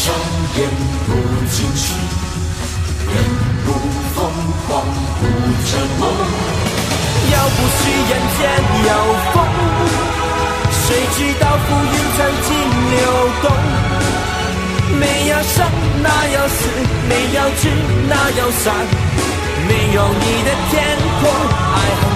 上演不惊喜，人不疯狂不沉默。 要不是人间有风，谁知道浮云曾经流动？没有生哪有死，没有知哪有散，没有你的天空，爱